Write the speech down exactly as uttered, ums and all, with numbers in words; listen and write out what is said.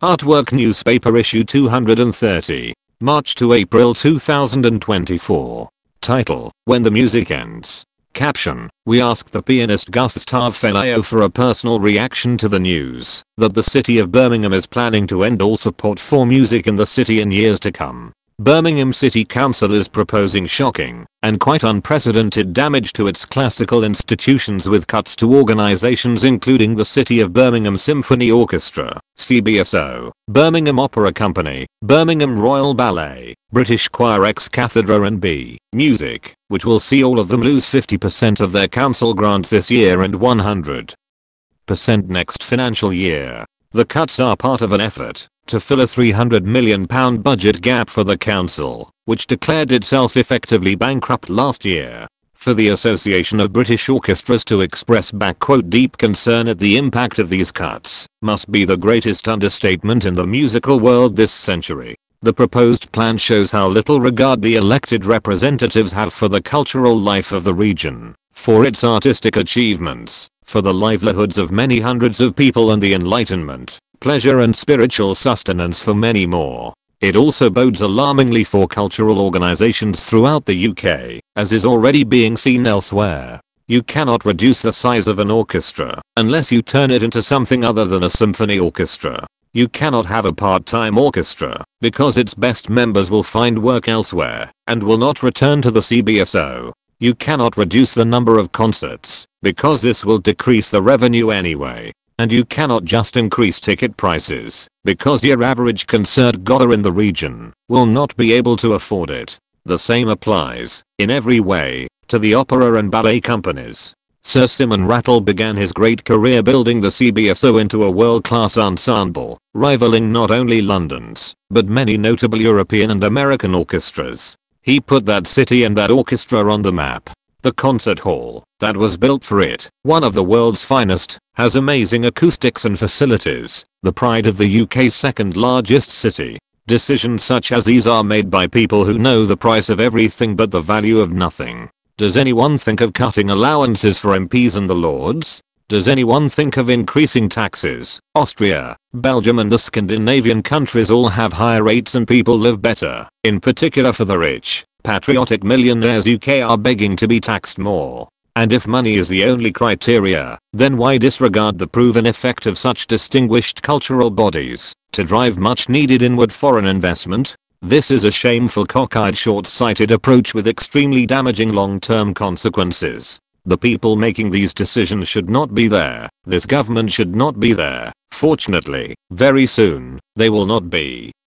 Artwork Newspaper Issue two hundred thirty. March to April two thousand twenty-four. Title: When the Music Ends. Caption: We asked the pianist Gustave Fellao for a personal reaction to the news that the city of Birmingham is planning to end all support for music in the city in years to come. Birmingham City Council is proposing shocking and quite unprecedented damage to its classical institutions with cuts to organizations including the City of Birmingham Symphony Orchestra, C B S O, Birmingham Opera Company, Birmingham Royal Ballet, British Choir ex cathedra and B Music, which will see all of them lose fifty percent of their council grants this year and one hundred percent next financial year. The cuts are part of an effort to fill a three hundred million pound budget gap for the council, which declared itself effectively bankrupt last year. For the Association of British Orchestras to express "deep concern at the impact of these cuts" must be the greatest understatement in the musical world this century. The proposed plan shows how little regard the elected representatives have for the cultural life of the region, for its artistic achievements, for the livelihoods of many hundreds of people and the enlightenment, pleasure and spiritual sustenance for many more. It also bodes alarmingly for cultural organizations throughout the U K, as is already being seen elsewhere. You cannot reduce the size of an orchestra unless you turn it into something other than a symphony orchestra. You cannot have a part-time orchestra because its best members will find work elsewhere and will not return to the C B S O. You cannot reduce the number of concerts because this will decrease the revenue anyway. And you cannot just increase ticket prices because your average concert goer in the region will not be able to afford it. The same applies, in every way, to the opera and ballet companies. Sir Simon Rattle began his great career building the C B S O into a world-class ensemble, rivaling not only London's, but many notable European and American orchestras. He put that city and that orchestra on the map. The concert hall that was built for it, one of the world's finest, has amazing acoustics and facilities, the pride of the U K's second largest city. Decisions such as these are made by people who know the price of everything but the value of nothing. Does anyone think of cutting allowances for M Ps and the Lords? Does anyone think of increasing taxes? Austria, Belgium and the Scandinavian countries all have higher rates and people live better, in particular for the rich. Patriotic millionaires U K are begging to be taxed more. And if money is the only criteria, then why disregard the proven effect of such distinguished cultural bodies to drive much needed inward foreign investment? This is a shameful cockeyed short-sighted approach with extremely damaging long-term consequences. The people making these decisions should not be there. This government should not be there. Fortunately, very soon, they will not be.